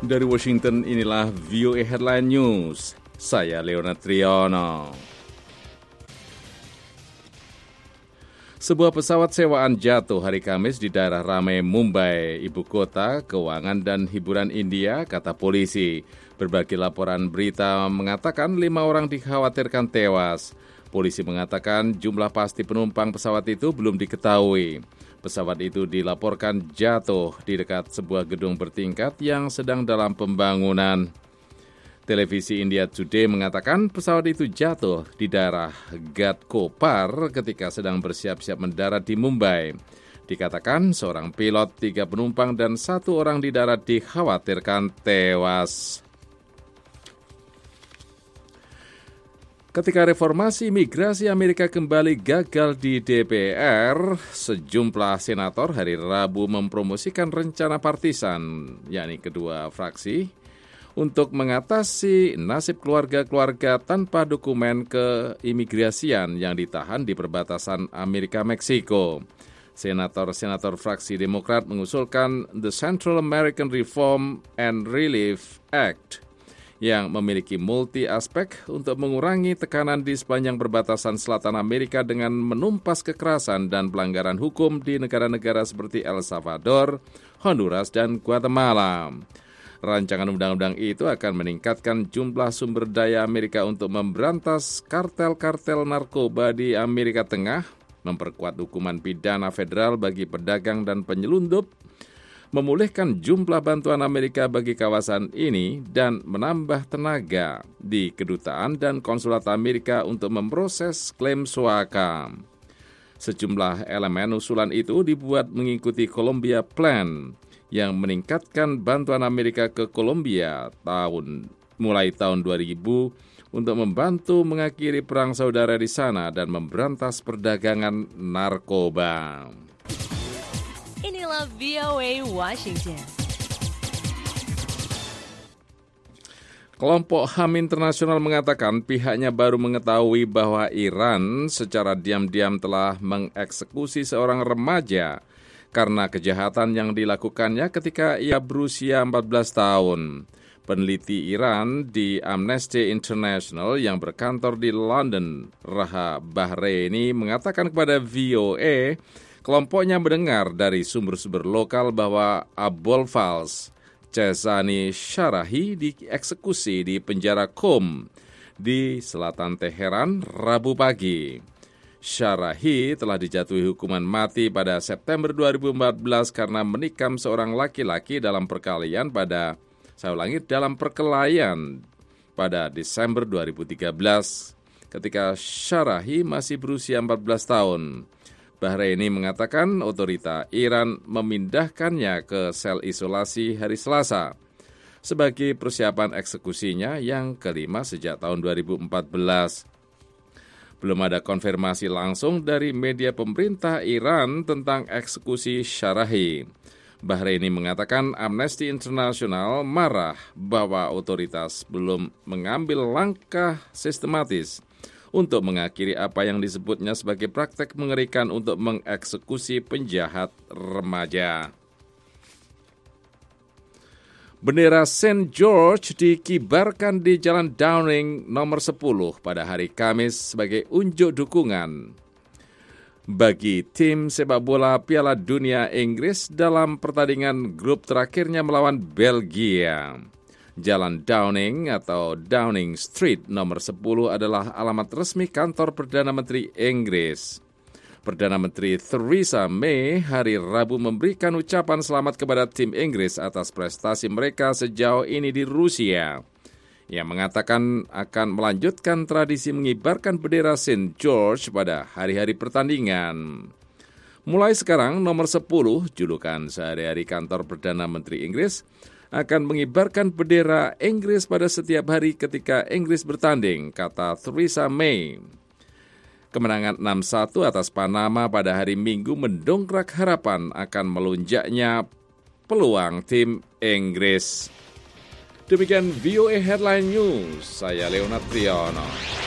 Dari Washington, inilah VOA Headline News. Saya Leonard Triono. Sebuah pesawat sewaan jatuh hari Kamis di daerah ramai Mumbai, ibu kota, keuangan dan hiburan India, kata polisi. Berbagai laporan berita mengatakan 5 orang dikhawatirkan tewas. Polisi mengatakan jumlah pasti penumpang pesawat itu belum diketahui. Pesawat itu dilaporkan jatuh di dekat sebuah gedung bertingkat yang sedang dalam pembangunan. Televisi India Today mengatakan pesawat itu jatuh di daerah Ghatkopar ketika sedang bersiap-siap mendarat di Mumbai. Dikatakan seorang pilot, 3 penumpang, dan 1 orang di darat dikhawatirkan tewas. Ketika reformasi imigrasi Amerika kembali gagal di DPR, sejumlah senator hari Rabu mempromosikan rencana partisan, yakni kedua fraksi, untuk mengatasi nasib keluarga-keluarga tanpa dokumen keimigrasian yang ditahan di perbatasan Amerika-Meksiko. Senator-senator fraksi Demokrat mengusulkan The Central American Reform and Relief Act yang memiliki multi-aspek untuk mengurangi tekanan di sepanjang perbatasan selatan Amerika dengan menumpas kekerasan dan pelanggaran hukum di negara-negara seperti El Salvador, Honduras, dan Guatemala. Rancangan undang-undang itu akan meningkatkan jumlah sumber daya Amerika untuk memberantas kartel-kartel narkoba di Amerika Tengah, memperkuat hukuman pidana federal bagi pedagang dan penyelundup, memulihkan jumlah bantuan Amerika bagi kawasan ini, dan menambah tenaga di kedutaan dan konsulat Amerika untuk memproses klaim suaka. Sejumlah elemen usulan itu dibuat mengikuti Colombia Plan yang meningkatkan bantuan Amerika ke Colombia mulai tahun 2000 untuk membantu mengakhiri perang saudara di sana dan memberantas perdagangan narkoba. Inilah VOA Washington. Kelompok HAM Internasional mengatakan pihaknya baru mengetahui bahwa Iran secara diam-diam telah mengeksekusi seorang remaja karena kejahatan yang dilakukannya ketika ia berusia 14 tahun. Peneliti Iran di Amnesty International yang berkantor di London, Raha Bahreini, mengatakan kepada VOA, kelompoknya mendengar dari sumber-sumber lokal bahwa Abolfals Chezani Sharahi dieksekusi di penjara Qom di selatan Teheran Rabu pagi. Sharahi telah dijatuhi hukuman mati pada September 2014 karena menikam seorang laki-laki dalam perkelahian pada Desember 2013 ketika Sharahi masih berusia 14 tahun. Bahreini mengatakan otorita Iran memindahkannya ke sel isolasi hari Selasa sebagai persiapan eksekusinya yang kelima sejak tahun 2014. Belum ada konfirmasi langsung dari media pemerintah Iran tentang eksekusi Sharahi. Bahreini mengatakan Amnesty International marah bahwa otoritas belum mengambil langkah sistematis untuk mengakhiri apa yang disebutnya sebagai praktek mengerikan untuk mengeksekusi penjahat remaja. Bendera St. George dikibarkan di Jalan Downing nomor 10 pada hari Kamis sebagai unjuk dukungan bagi tim sepak bola Piala Dunia Inggris dalam pertandingan grup terakhirnya melawan Belgia. Jalan Downing atau Downing Street nomor 10 adalah alamat resmi kantor Perdana Menteri Inggris. Perdana Menteri Theresa May hari Rabu memberikan ucapan selamat kepada tim Inggris atas prestasi mereka sejauh ini di Rusia. Ia mengatakan akan melanjutkan tradisi mengibarkan bendera St. George pada hari-hari pertandingan. Mulai sekarang nomor 10, julukan sehari-hari kantor Perdana Menteri Inggris, akan mengibarkan bendera Inggris pada setiap hari ketika Inggris bertanding, kata Theresa May. Kemenangan 6-1 atas Panama pada hari Minggu mendongkrak harapan akan melonjaknya peluang tim Inggris. Demikian VOA Headline News, saya Leonard Triono.